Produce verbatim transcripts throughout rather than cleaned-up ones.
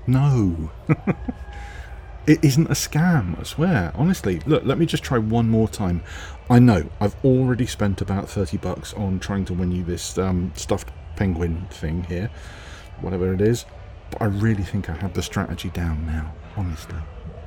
No. It isn't a scam, I swear. Honestly, look, let me just try one more time. I know, I've already spent about thirty bucks on trying to win you this um, stuffed penguin thing here. Whatever it is. But I really think I have the strategy down now. Honestly.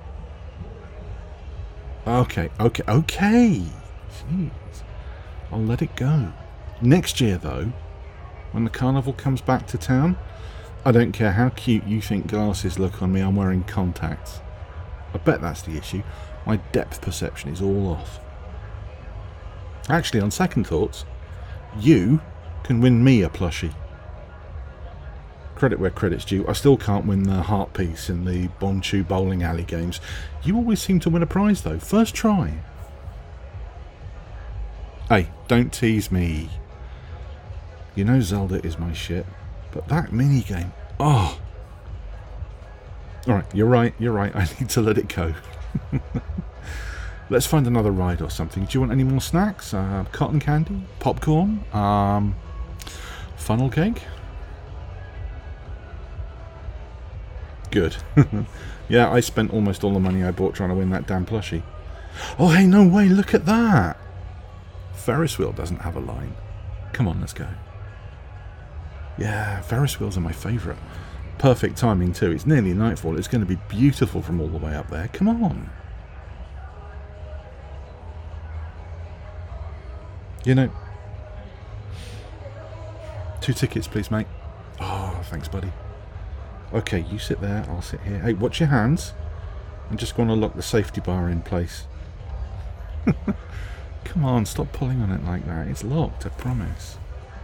Okay, okay, okay. Jeez. I'll let it go. Next year, though, when the carnival comes back to town, I don't care how cute you think glasses look on me, I'm wearing contacts. I bet that's the issue. My depth perception is all off. Actually, on second thoughts, you can win me a plushie. Credit where credit's due. I still can't win the heart piece in the Bonchu bowling alley games. You always seem to win a prize, though. First try. Hey, don't tease me. You know Zelda is my shit, but that minigame, oh. Alright, you're right, you're right, I need to let it go. Let's find another ride or something. Do you want any more snacks? Uh, cotton candy? Popcorn? Um, funnel cake? Good. Yeah, I spent almost all the money I bought trying to win that damn plushie. Oh, hey, no way, look at that! Ferris wheel doesn't have a line. Come on, let's go. Yeah, Ferris wheels are my favourite. Perfect timing too. It's nearly nightfall. It's going to be beautiful from all the way up there. Come on. You know. Two tickets, please, mate. Oh, thanks, buddy. Okay, you sit there. I'll sit here. Hey, watch your hands. I'm just going to lock the safety bar in place. Come on, stop pulling on it like that. It's locked, I promise.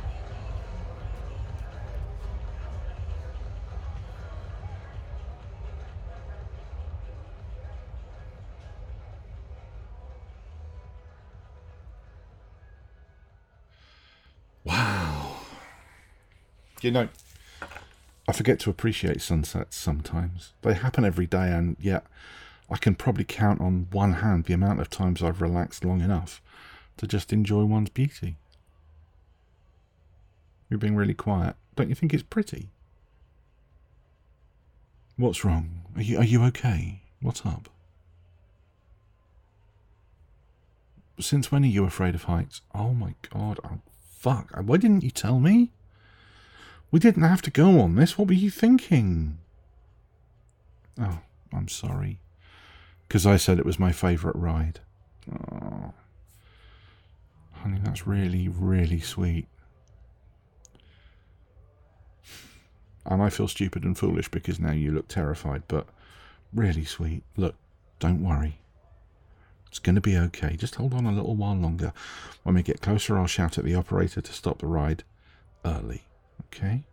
Wow. You know, I forget to appreciate sunsets sometimes. They happen every day, and yet I can probably count on one hand the amount of times I've relaxed long enough to just enjoy one's beauty. You're being really quiet. Don't you think it's pretty? What's wrong? Are you, are you okay? What's up? Since when are you afraid of heights? Oh my god, oh fuck. Why didn't you tell me? We didn't have to go on this. What were you thinking? Oh, I'm sorry. Because I said it was my favourite ride. Oh. Honey, that's really, really sweet. And I feel stupid and foolish because now you look terrified, but really sweet. Look, don't worry. It's going to be okay. Just hold on a little while longer. When we get closer, I'll shout at the operator to stop the ride early. Okay?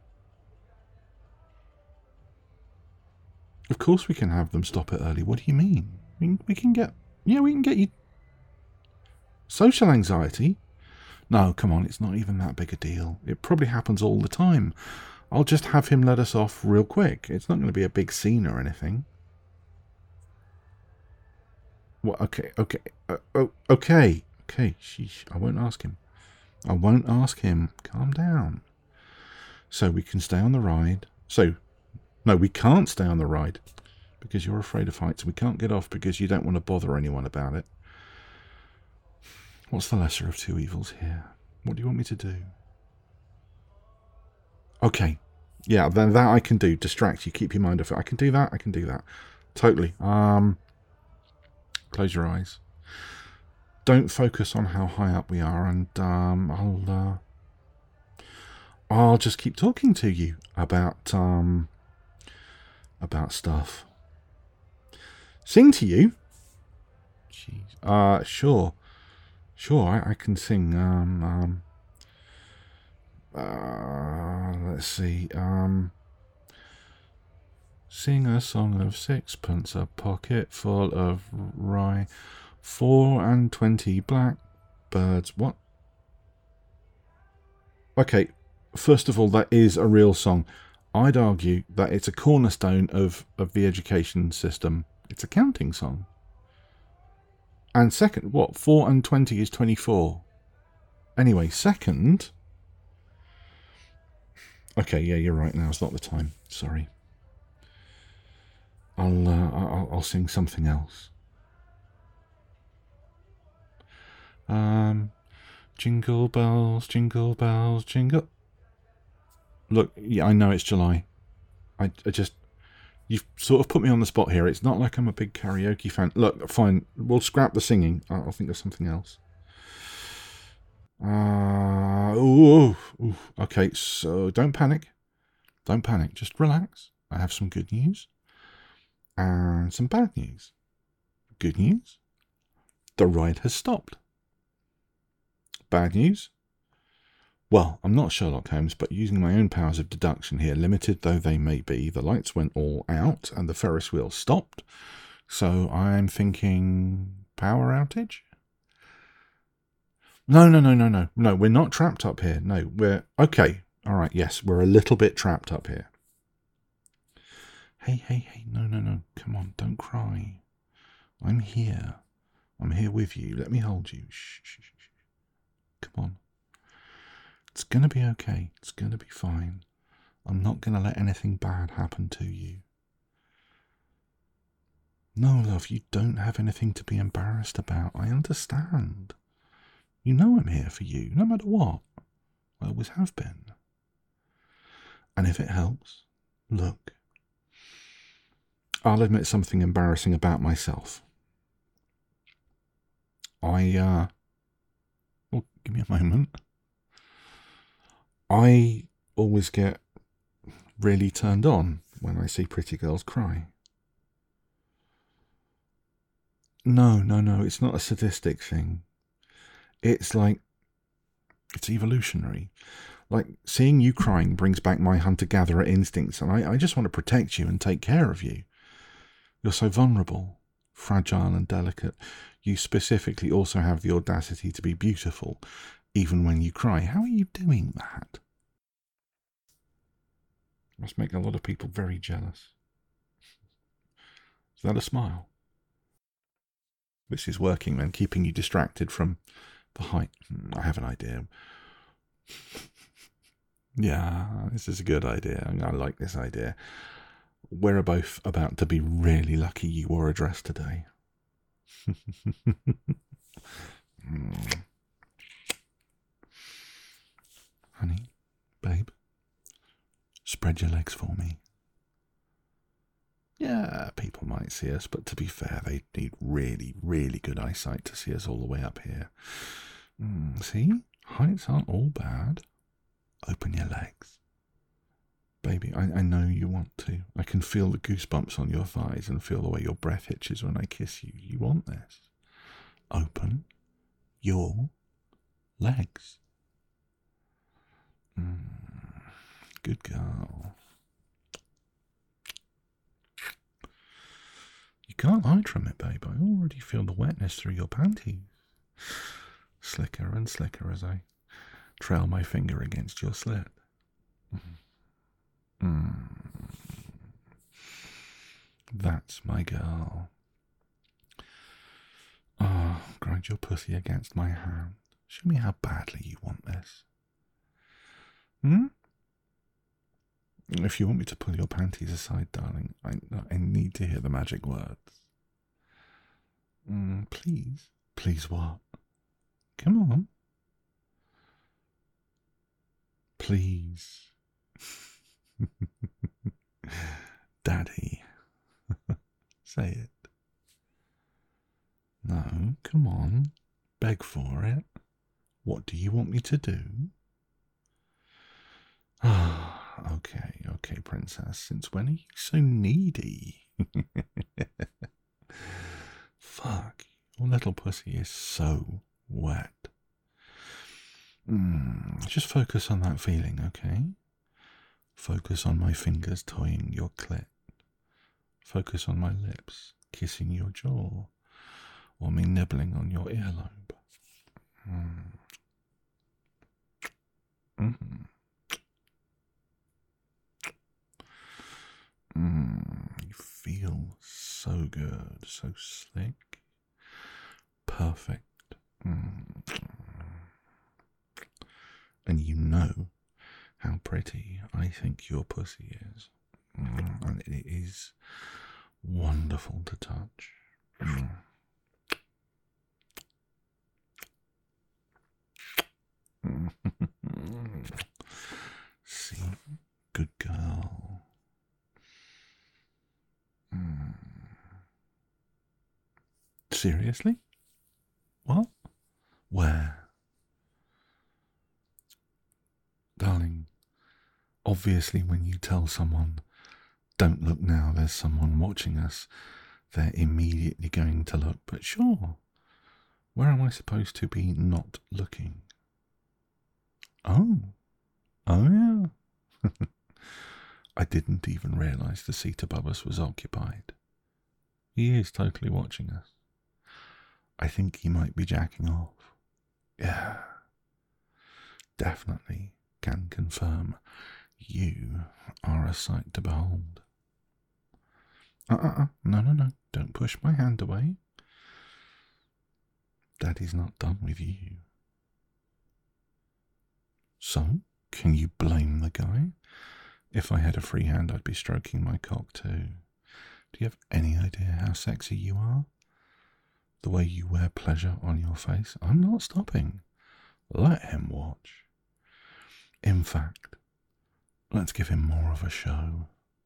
Of course we can have them stop it early. What do you mean? We can, we can get... Yeah, we can get you... Social anxiety? No, come on, it's not even that big a deal. It probably happens all the time. I'll just have him let us off real quick. It's not going to be a big scene or anything. What? Okay, okay, uh, oh, okay, okay. Sheesh, I won't ask him. I won't ask him. Calm down. So we can stay on the ride. So, no, we can't stay on the ride because you're afraid of heights. We can't get off because you don't want to bother anyone about it. What's the lesser of two evils here? What do you want me to do? Okay. Yeah, then that I can do. Distract you. Keep your mind off it. I can do that. I can do that. Totally. Um, close your eyes. Don't focus on how high up we are, and um, I'll uh, I'll just keep talking to you about um about stuff. Sing to you? Jeez. Uh, sure. Sure, I, I can sing. Um, um, uh, let's see. Um, sing a song of sixpence, a pocket full of rye, four and twenty blackbirds. What? Okay, first of all, that is a real song. I'd argue that it's a cornerstone of, of the education system. It's a counting song. And second, what? Four and twenty is twenty-four. Anyway, second... Okay, yeah, you're right. Now's not the time. Sorry. I'll, uh, I'll, I'll sing something else. Um, jingle bells, jingle bells, jingle. Look, yeah, I know it's July. I, I just, you've sort of put me on the spot here. It's not like I'm a big karaoke fan. Look, fine, we'll scrap the singing. I'll think of something else. Uh, ooh, ooh, okay, so don't panic. Don't panic. Just relax. I have some good news and some bad news. Good news, the ride has stopped. Bad news, well, I'm not Sherlock Holmes, but using my own powers of deduction here, limited though they may be, the lights went all out and the Ferris wheel stopped. So I'm thinking power outage? No, no, no, no, no. No, we're not trapped up here. No, we're... Okay. All right, yes, we're a little bit trapped up here. Hey, hey, hey, no, no, no. Come on, don't cry. I'm here. I'm here with you. Let me hold you. Shh, shh, shh. Come on. It's going to be okay. It's going to be fine. I'm not going to let anything bad happen to you. No, love, you don't have anything to be embarrassed about. I understand. You know I'm here for you, no matter what. I always have been. And if it helps, look. I'll admit something embarrassing about myself. I, uh... Well, give me a moment. I always get really turned on when I see pretty girls cry. No, no, no, it's not a sadistic thing. It's like, it's evolutionary. Like, seeing you crying brings back my hunter-gatherer instincts, and I, I just want to protect you and take care of you. You're so vulnerable, fragile and delicate. You specifically also have the audacity to be beautiful, even when you cry. How are you doing that? Must make a lot of people very jealous. Is that a smile? This is working then, keeping you distracted from the height. I have an idea. Yeah, this is a good idea. I like this idea. We're both about to be really lucky you wore a dress today. mm. Honey, babe, spread your legs for me. Yeah, people might see us, but to be fair, they need really, really good eyesight to see us all the way up here. Mm, see? Heights aren't all bad. Open your legs. Baby, I, I know you want to. I can feel the goosebumps on your thighs and feel the way your breath hitches when I kiss you. You want this. Open your legs. Mm, good girl. You can't hide from it, babe. I already feel the wetness through your panties. Slicker and slicker as I trail my finger against your slit. Mm. That's my girl. Oh, grind your pussy against my hand. Show me how badly you want this. Hmm? If you want me to pull your panties aside, darling, I, I need to hear the magic words. Mm, please? Please what? Come on. Please. Daddy. Say it. No, come on. Beg for it. What do you want me to do? Ah, okay, okay, princess. Since when are you so needy? Fuck, your little pussy is so wet. Mm, just focus on that feeling, okay? Focus on my fingers toying your clit. Focus on my lips kissing your jaw, or me nibbling on your earlobe. Mm. Mm. Mm. You feel so good, so slick, perfect. Mm. And you know how pretty I think your pussy is. Mm. And it is wonderful to touch. Mm. See, good girl. Mm. Seriously? What? Where? Darling, obviously when you tell someone, don't look now, there's someone watching us, they're immediately going to look. But sure, where am I supposed to be not looking? Oh, oh yeah. I didn't even realise the seat above us was occupied. He is totally watching us. I think he might be jacking off. Yeah. Definitely can confirm you are a sight to behold. Uh-uh-uh. No, no, no. Don't push my hand away. Daddy's not done with you. So, can you blame the guy? If I had a free hand, I'd be stroking my cock too. Do you have any idea how sexy you are? The way you wear pleasure on your face? I'm not stopping. Let him watch. In fact, let's give him more of a show.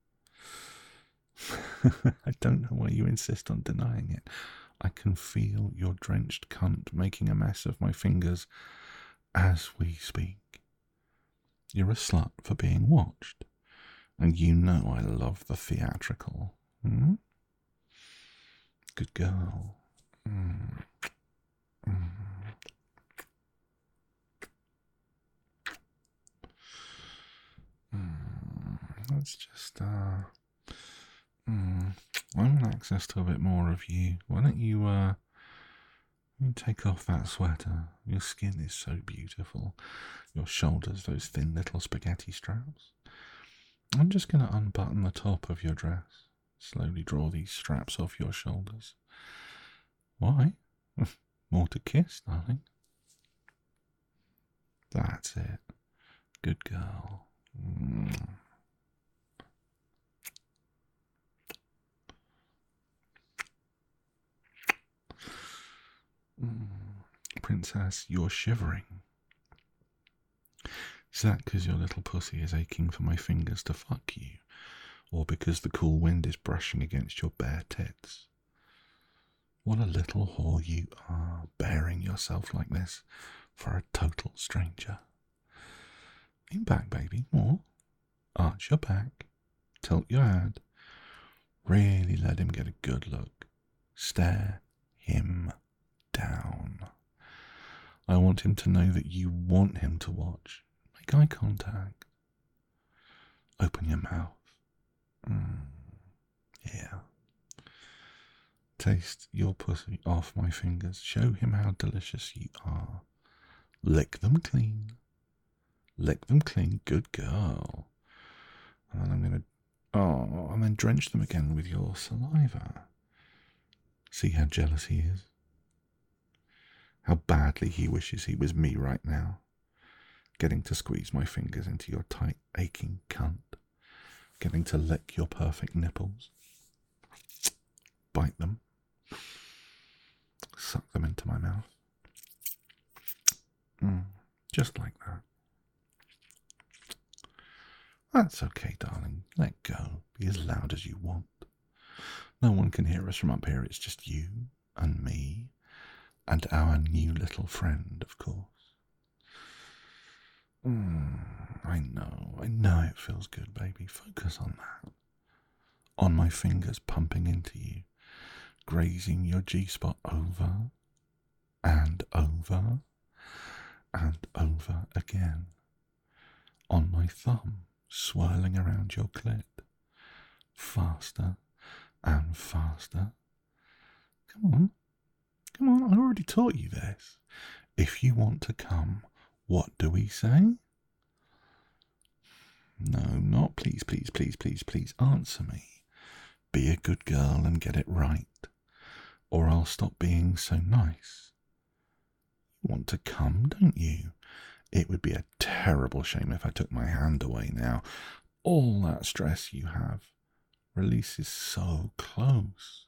I don't know why you insist on denying it. I can feel your drenched cunt making a mess of my fingers as we speak. You're a slut for being watched, and you know I love the theatrical. Hmm? Good girl. Mm. Mm. Mm. Let's just, uh, mm. I want access to a bit more of you. Why don't you, uh, you take off that sweater? Your skin is so beautiful. Your shoulders, those thin little spaghetti straps. I'm just going to unbutton the top of your dress. Slowly draw these straps off your shoulders. Why? More to kiss, darling. That's it. Good girl. Mm. Mm. Princess, you're shivering. Is that because your little pussy is aching for my fingers to fuck you? Or because the cool wind is brushing against your bare tits? What a little whore you are, bearing yourself like this for a total stranger. Lean back, baby, more. Arch your back. Tilt your head. Really let him get a good look. Stare him down. I want him to know that you want him to watch. Make eye contact. Open your mouth. Mm. Yeah. Taste your pussy off my fingers. Show him how delicious you are. Lick them clean. Lick them clean. Good girl. And then I'm going to... Oh, and then drench them again with your saliva. See how jealous he is? How badly he wishes he was me right now. Getting to squeeze my fingers into your tight, aching cunt. Getting to lick your perfect nipples. Bite them. Suck them into my mouth. Mm, just like that. That's okay, darling. Let go. Be as loud as you want. No one can hear us from up here. It's just you and me and our new little friend, of course. Mm, I know. I know it feels good, baby. Focus on that. On my fingers pumping into you. Grazing your G-spot over and over and over again. On my thumb, swirling around your clit. Faster and faster. Come on. Come on, I already taught you this. If you want to come, what do we say? No, not please, please, please, please, please. Answer me. Be a good girl and get it right. Or I'll stop being so nice. You want to come, don't you? It would be a terrible shame if I took my hand away now. All that stress you have. Release is so close.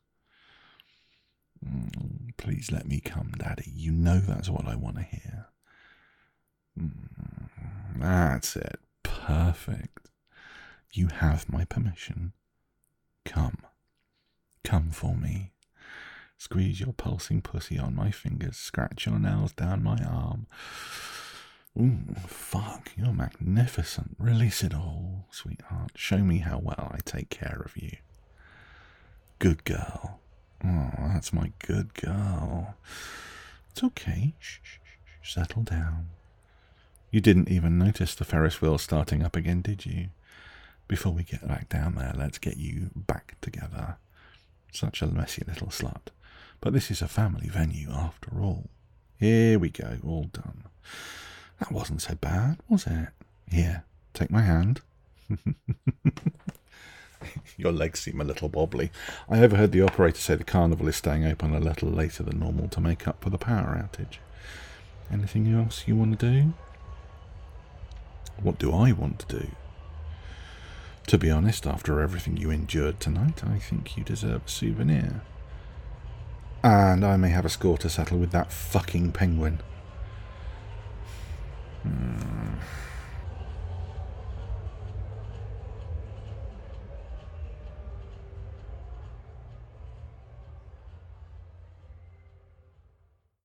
Mm, please let me come, Daddy. You know that's what I want to hear. Mm, that's it. Perfect. You have my permission. Come. Come for me. Squeeze your pulsing pussy on my fingers. Scratch your nails down my arm. Ooh, fuck, you're magnificent. Release it all, sweetheart. Show me how well I take care of you. Good girl. Oh, that's my good girl. It's okay. Shh, shh, shh. Settle down. You didn't even notice the Ferris wheel starting up again, did you? Before we get back down there, let's get you back together. Such a messy little slut. But this is a family venue after all. Here we go, all done. That wasn't so bad, was it? Here, take my hand. Your legs seem a little wobbly. I overheard the operator say the carnival is staying open a little later than normal to make up for the power outage. Anything else you want to do? What do I want to do? To be honest, after everything you endured tonight, I think you deserve a souvenir. And I may have a score to settle with that fucking penguin. Hmm.